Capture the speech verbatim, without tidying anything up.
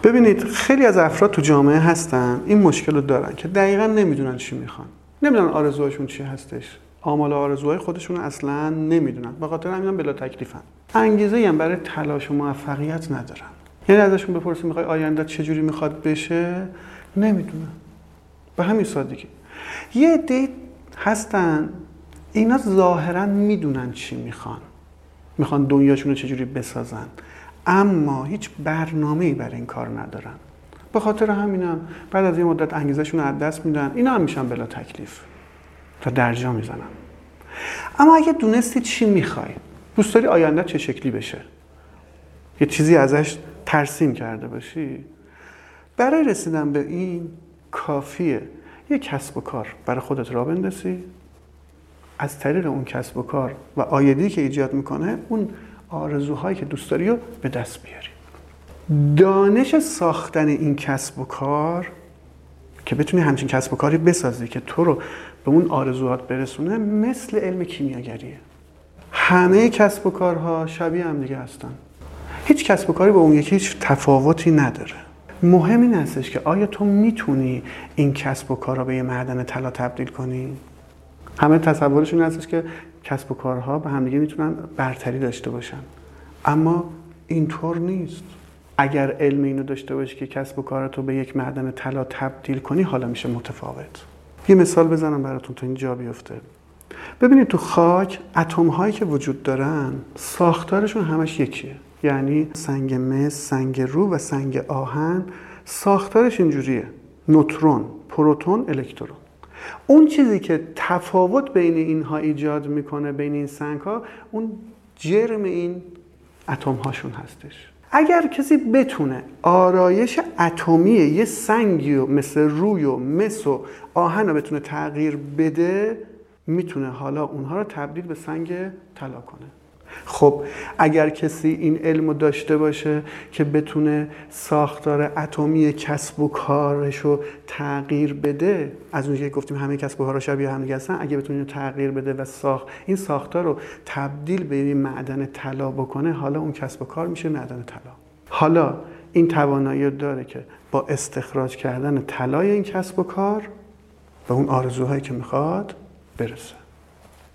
ببینید خیلی از افراد تو جامعه هستن این مشکل رو دارن که دقیقاً نمیدونن چی میخوان، نمیدونن آرزوهاشون چی هستش، آمال و آرزوهای خودشون اصلا نمیدونن، به خاطر همین بلا تکلیفن، انگیزه‌ای هم برای تلاش و موفقیت ندارن. یعنی ازشون بپرسید میخوای آینده چجوری میخواد بشه، نمیدونن. به همین سادگی. یه عده هستن اینا ظاهرا میدونن چی میخوان، میخوان دنیاشون رو چجوری بسازن، اما هیچ برنامه‌ای برای این کار ندارن. به خاطر همینم بعد از یه مدت انگیزشون رو از دست میدن، اینا هم میشن بلا تکلیف و درجا میزنن. اما اگه دونستی چی میخوای، دوست داری آینده چه شکلی بشه، یه چیزی ازش ترسیم کرده باشی، برای رسیدن به این کافیه یه کسب و کار برای خودت راه بندازی، از طریق اون کسب و کار و عایدی که ایجاد میکنه اون آرزوهایی که دوست داری رو به دست بیاری. دانش ساختن این کسب و کار که بتونی همچین کسب و کاری بسازی که تو رو به اون آرزوهات برسونه مثل علم کیمیاگریه. همه کسب و کارها شبیه هم دیگه هستن، هیچ کسب و کاری با اون یکی هیچ تفاوتی نداره. مهم این هستش که آیا تو میتونی این کسب و کار رو به یه معدن طلا تبدیل کنی؟ همه تصورشون هستش که کسب و کارها به همدیگه میتونن برتری داشته باشن، اما اینطور نیست. اگر علم اینو داشته باشی که کسب و کارتو به یک معدن طلا تبدیل کنی، حالا میشه متفاوت. یه مثال بزنم براتون تا این جا بیفته. ببینید تو خاک اتم هایی که وجود دارن ساختارشون همش یکیه، یعنی سنگ مس، سنگ رو و سنگ آهن ساختارش اینجوریه: نوترون، پروتون، الکترون. اون چیزی که تفاوت بین اینها ایجاد میکنه، بین این سنگ ها، اون جرم این اتم هاشون هستش. اگر کسی بتونه آرایش اتمی یه سنگی و مثل روی و مس و آهن رو بتونه تغییر بده، میتونه حالا اونها رو تبدیل به سنگ طلا کنه. خب اگر کسی این علم رو داشته باشه که بتونه ساختار اتمی کسب و کارش رو تغییر بده، از اونجایی که گفتیم همه کسب و کارها شبیه هم دیگه هستن، اگه بتونه تغییر بده و ساخت این ساختار رو تبدیل به این معدن طلا بکنه، حالا اون کسب و کار میشه معدن طلا. حالا این توانایی رو داره که با استخراج کردن طلای این کسب و کار به اون آرزوهایی که میخواد برسه.